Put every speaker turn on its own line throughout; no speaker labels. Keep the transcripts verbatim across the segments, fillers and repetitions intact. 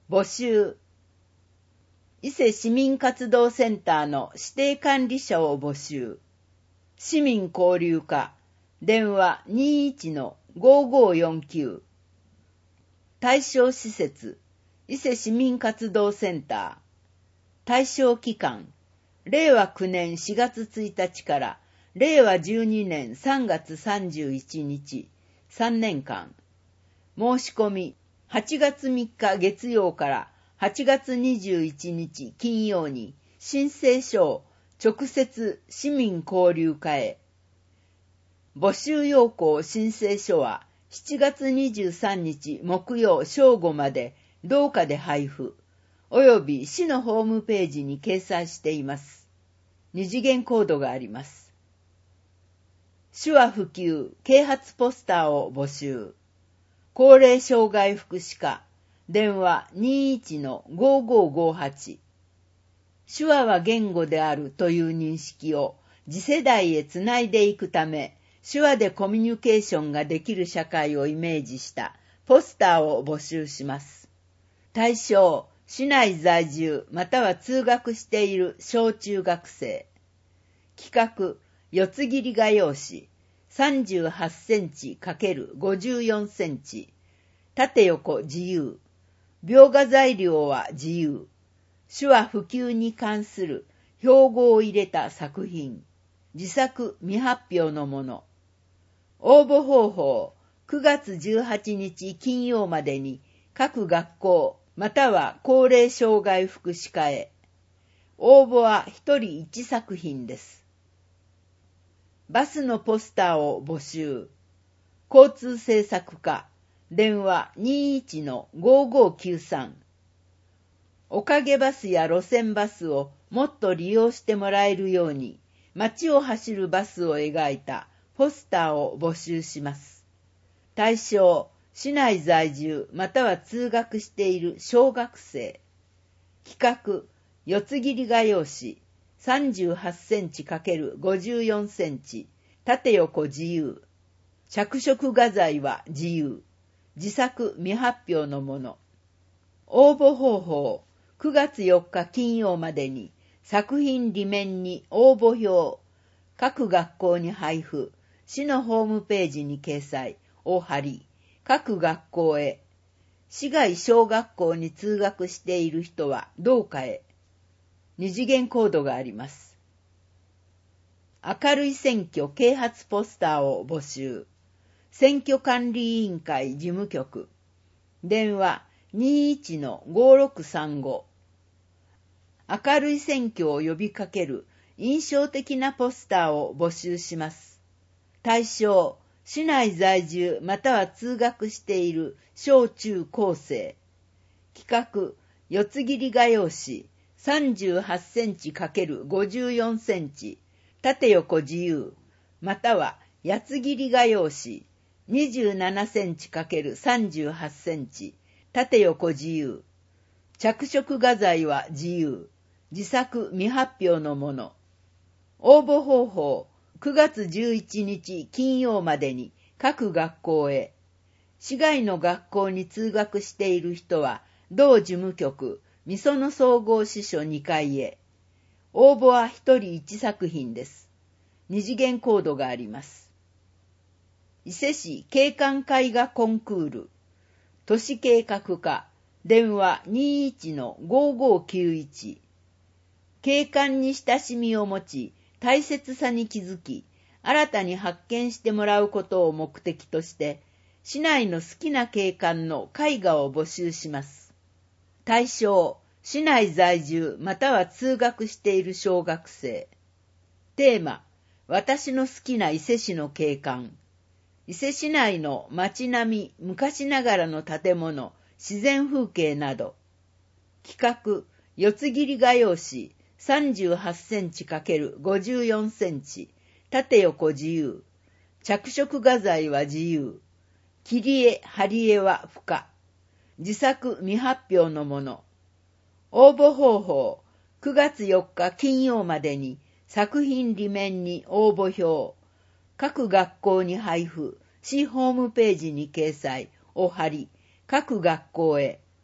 募集。伊勢市民活動センターの指定管理者を募集。市民交流課、電話 にじゅういちのごーごーよんきゅう。対象施設、伊勢市民活動センター。対象期間、れいわきゅうねんしがつついたちかられいわじゅうにねんさんがつさんじゅういちにち、さんねんかん。申し込み、はちがつみっか月曜からはちがつにじゅういちにち金曜に申請書を直接市民交流課へ。募集要項申請書はしちがつにじゅうさんにち木曜正午まで同課で配布、および市のホームページに掲載しています。二次元コードがあります。手話普及啓発ポスターを募集。高齢障害福祉課、電話 にじゅういちのごーごーごーはち。手話は言語であるという認識を次世代へつないでいくため、手話でコミュニケーションができる社会をイメージしたポスターを募集します。対象、市内在住または通学している小中学生。企画、四つ切り画用紙さんじゅうはちセンチ×ごじゅうよんセンチ。縦横自由。描画材料は自由。手話普及に関する標語を入れた作品。自作未発表のもの。応募方法、くがつじゅうはちにち金曜までに各学校または高齢障害福祉課へ。応募はひとりいちさくひんです。バスのポスターを募集。交通政策課、電話 にじゅういちのごーごーきゅうさん。おかげバスや路線バスをもっと利用してもらえるように、街を走るバスを描いたポスターを募集します。対象、市内在住または通学している小学生。企画、四つ切り画用紙さんじゅうはちセンチ×ごじゅうよんセンチ。縦横自由。着色画材は自由。自作未発表のもの。応募方法、くがつよっか金曜までに作品裏面に応募表、各学校に配布、市のホームページに掲載を貼り、各学校へ。市外小学校に通学している人は同課へ。二次元コードがあります。明るい選挙啓発ポスターを募集。選挙管理委員会事務局。電話 にじゅういちのごーろくさんご。明るい選挙を呼びかける印象的なポスターを募集します。対象、市内在住または通学している小中高生。企画、四つ切り画用紙さんじゅうはちセンチ×ごじゅうよんセンチ。縦横自由。または八つ切り画用紙にじゅうななセンチ×さんじゅうはちセンチ。縦横自由。着色画材は自由。自作未発表のもの。応募方法、くがつじゅういちにち金曜までに各学校へ。市外の学校に通学している人は同事務局みその総合支所にかいへ。応募はひとりいちさくひんです。二次元コードがあります。伊勢市景観絵画コンクール。都市計画課、電話 にじゅういちのごーごーきゅういち。景観に親しみを持ち、大切さに気づき、新たに発見してもらうことを目的として、市内の好きな景観の絵画を募集します。対象、市内在住または通学している小学生。テーマ、私の好きな伊勢市の景観。伊勢市内の街並み、昔ながらの建物、自然風景など。企画、四つ切り画用紙さんじゅうはちセンチ×ごじゅうよんセンチ。縦横自由。着色画材は自由。切り絵、貼り絵は不可。自作未発表のもの。応募方法、くがつよっか金曜までに作品裏面に応募表、各学校に配布、市ホームページに掲載を貼り、各学校へ。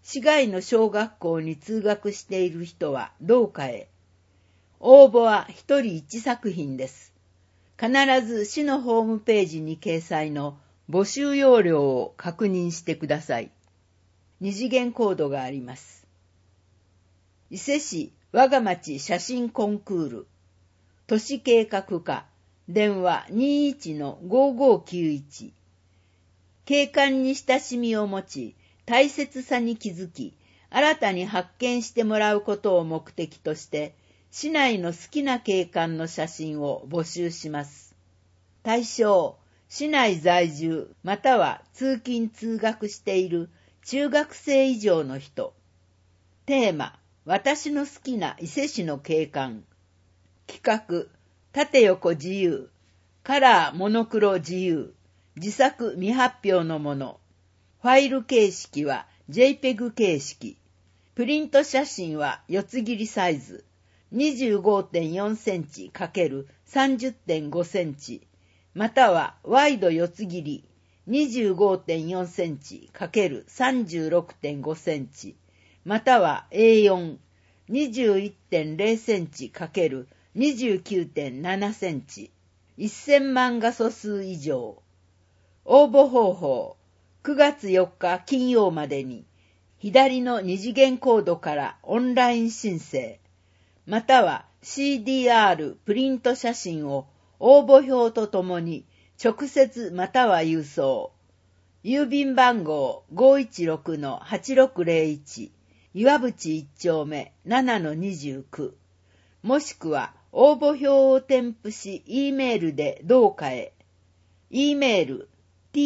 市外の小学校に通学している人はどうかへ。応募は一人一作品です。必ず市のホームページに掲載の募集要領を確認してください。二次元コードがあります。伊勢市我が町写真コンクール。都市計画課。電話 にいちのごごきゅういち。景観に親しみを持ち、大切さに気づき、新たに発見してもらうことを目的として、市内の好きな景観の写真を募集します。対象、市内在住または通勤通学している中学生以上の人。テーマ、私の好きな伊勢市の景観。企画、縦横自由、カラーモノクロ自由、自作未発表のもの。ファイル形式は ジェイペグ 形式。プリント写真は四つ切りサイズ。にじゅうごてんよんセンチ ×さんじゅってんごセンチ。またはワイド四つ切り にじゅうごてんよんセンチ ×さんじゅうろくてんごセンチ。または エーよん にじゅういってんゼロセンチ ×にじゅうきゅうてんななセンチ。せんまん画素数以上。応募方法、くがつよっか金曜までに、左の二次元コードからオンライン申請、または シーディーアール プリント写真を応募表とともに直接または郵送。郵便番号 ごいちろくのはちろくゼロいち、岩淵一丁目ななのにじゅうきゅう。もしくは応募表を添付し、E メールでどうかへ。E メール、ト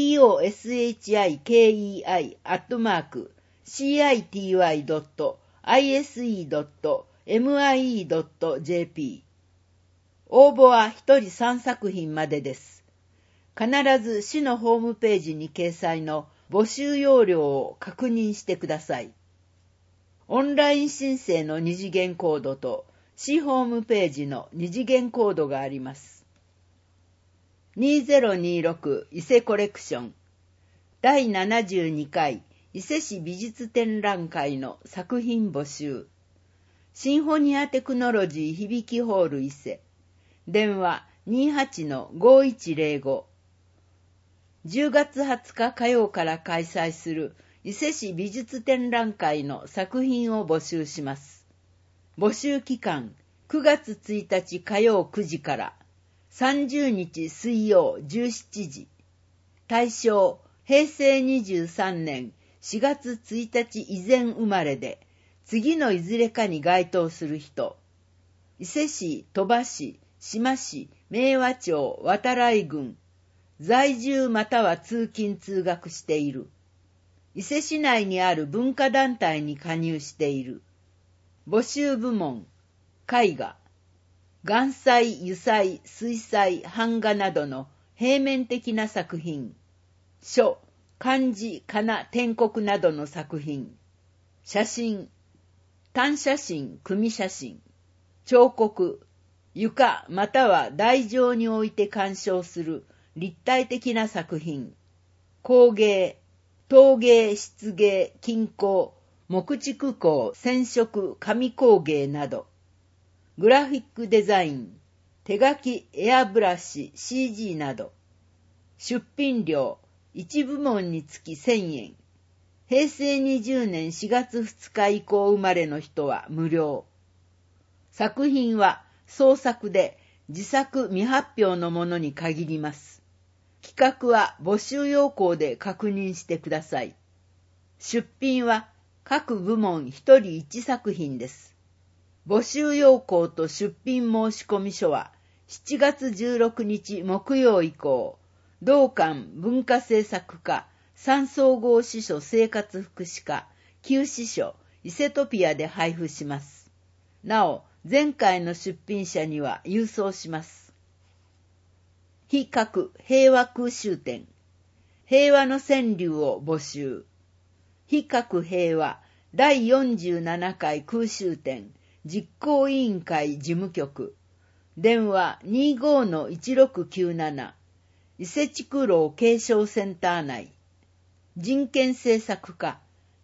シキアットマーク、シーアイティーワイドットアイエスイードットエムアイイードットジェーピー。応募は一人三作品までです。必ず市のホームページに掲載の募集要領を確認してください。オンライン申請の二次元コードと市ホームページの二次元コードがあります。にせんにじゅうろく伊勢コレクションだいななじゅうにかい伊勢市美術展覧会の作品募集。シンフォニアテクノロジー響きホール伊勢。電話 にじゅうはちのごいちゼロご。じゅうがつはつか火曜から開催する伊勢市美術展覧会の作品を募集します。募集期間くがつついたち火曜くじからさんじゅうにち水曜じゅうしちじ。対象へいせいにじゅうさんねんしがつついたち以前生まれで次のいずれかに該当する人。伊勢市、鳥羽市、志摩市、明和町、渡来郡。在住または通勤通学している。伊勢市内にある文化団体に加入している。募集部門、絵画、岩彩、油彩、水彩、版画などの平面的な作品。書、漢字、仮名、篆刻などの作品。写真、単写真、組写真。彫刻、床または台上に置いて鑑賞する立体的な作品。工芸、陶芸、漆芸、金工、木畜工、染色、紙工芸など。グラフィックデザイン、手書き、エアブラシ、シージー など。出品料、いち部門につきせんえん。へいせいにじゅうねんしがつふつか以降生まれの人は無料。作品は創作で自作未発表のものに限ります。企画は募集要項で確認してください。出品は各部門ひとりいち作品です。募集要項と出品申込書はしちがつじゅうろくにち木曜以降、同館文化政策課三総合支所生活福祉課旧支所伊勢トピアで配布します。なお、前回の出品者には郵送します。非核平和空襲展、平和の川柳を募集。非核平和だいよんじゅうななかい空襲展実行委員会事務局。電話 にじゅうごのいちろくきゅうなな。伊勢地区労継承センター内。人権政策課。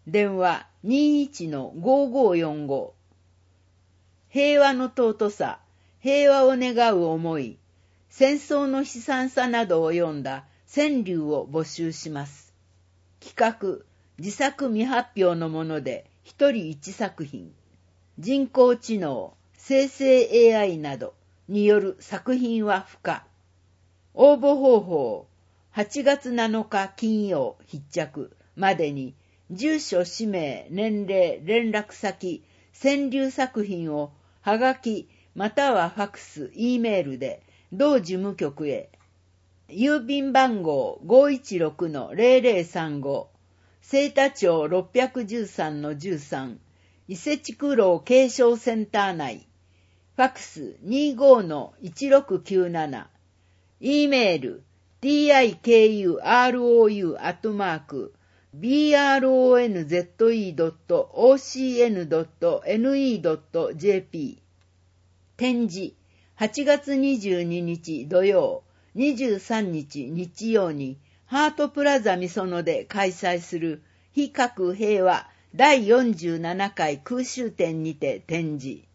電話 にいちのごごよんご。平和の尊さ、平和を願う思い、戦争の悲惨さなどを読んだ川柳を募集します。企画、自作未発表のもので一人一作品。人工知能、生成 エーアイ などによる作品は不可。応募方法、はちがつなのか金曜必着までに、住所、氏名、年齢、連絡先、川柳作品をはがきまたはファクス、E メールで同事務局へ。郵便番号 ごいちろくのゼロゼロさんご、清田町 ろっぴゃくじゅうさんのじゅうさん、伊勢地区労継承センター内。ファクス にじゅうごのいちろくきゅうなな。E メール ティーアイケーユーアールオーユー アットマーク ビーアールオーエヌゼットイードットオーシーエヌドットエヌイードットジェーピー。展示、はちがつにじゅうににち土曜、にじゅうさんにち日曜にハートプラザみそので開催する非核平和だいよんじゅうななかい空襲展にて展示。